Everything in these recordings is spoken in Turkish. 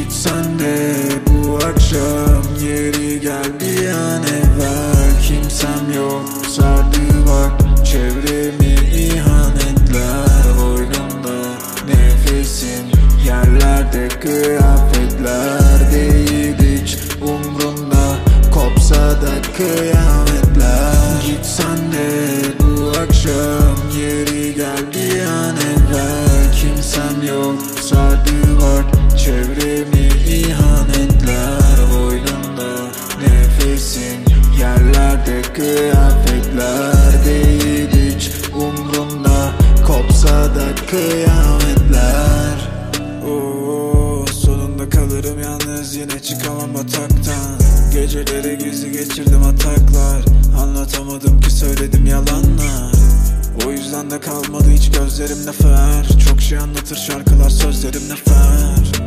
Gitsen de bu akşam yeri geldi an evvel. Kimsem yok, sardı bak çevremi ihanetler. Boynumda nefesin, yerlerde kıyafetler. Değil hiç umrumda, kopsa da kıyametler. Gitsen de bu akşam yeri geldi an evvel. Kimsem yok, sardı bak çevremi ihanetler. Boynumda nefesin, yerlerde kıyafetler. Değil hiç umrumda, kopsa da kıyametler. Sonunda kalırım yalnız, yine çıkamam bataktan. Geceleri gizli geçirdim ataklar. Anlatamadım ki söyledim yalanlar. O yüzden de kalmadı hiç gözlerimde fer. Çok şey anlatır şarkılar, sözlerim nefer.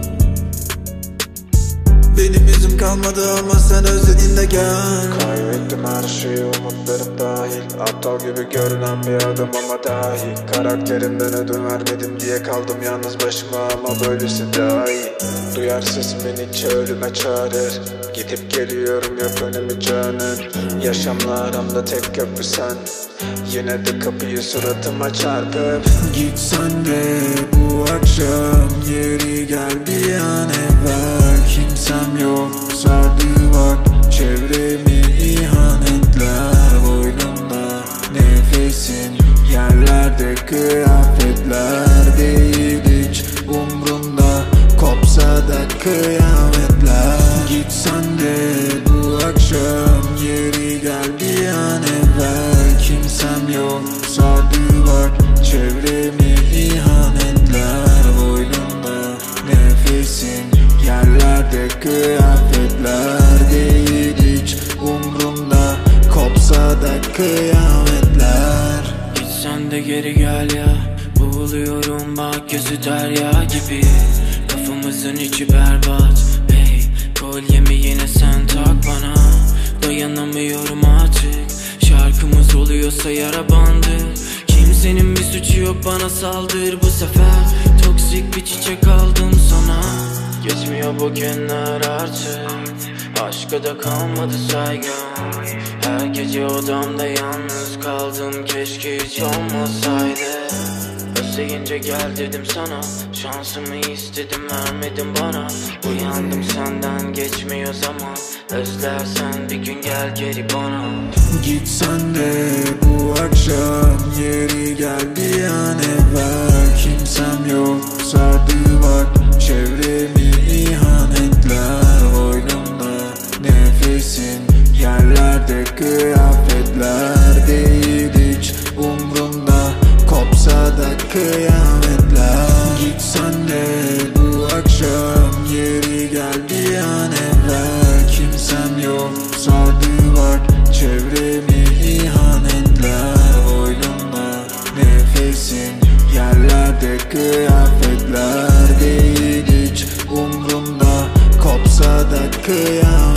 Benim yüzüm kalmadı ama sen özledin de gel. Kaybettim her şeyi, umutlarım dahil. Aptal gibi görünen bir adam ama dahi. Karakterimden ödün vermedim diye kaldım yalnız başıma, ama böylesi daha iyi. Duyar sesim beni hiç ölüme çağırır. Gidip geliyorum yok önemi canın. Yaşamla aramda tek köprü sen. Yine de kapıyı suratıma çarpıp gitsen de bu akşam yeri geldi an evvel. Kimsem yok, sardı bak çevremi ihanetler. Boynumda nefesin, yerlerde kıyafetler. Değil hiç umrumda, kopsa da kıyametler. Gitsen de bu akşam yeri geldi an evvel. Kimsem yok, sardı bak çevremi ihanetler. Boynumda nefesin, yerlerde kıyafetler. Değil hiç umrumda, kopsa da kıyametler. Gitsen de geri gel ya, boğuluyorum bak gözü derya gibi. Kafamızın içi berbat, hey kolyemi yine sen tak bana. Dayanamıyorum artık, şarkımız oluyorsa yara bandı. Kimsenin bir suçu yok, bana saldır bu sefer. Toksik bir çiçek aldım sana. Geçmiyor bu günler artık, aşka da kalmadı saygım. Her gece odamda yalnız kaldım, keşke hiç olmasaydı. Özleyince gel dedim sana, şansımı istedim vermedin bana. Uyandım senden geçmiyor zaman, özlersen bir gün gel geri bana. Gitsen de bu akşam yeri geldi an evvel. Kimsem yok, sardı bak çevremi ihanetler. Boynumda nefesin, yerlerde kıyafetler. Değil hiç umrumda, kopsa da kıyametler. Gitsen de bu akşam yeri geldi an evvel. Kimsem yok, sardı bak çevremi ihanetler. Boynumda nefesin, yerlerde kıyafetler. Değil hiç umrumda, kopsa da kıyametler.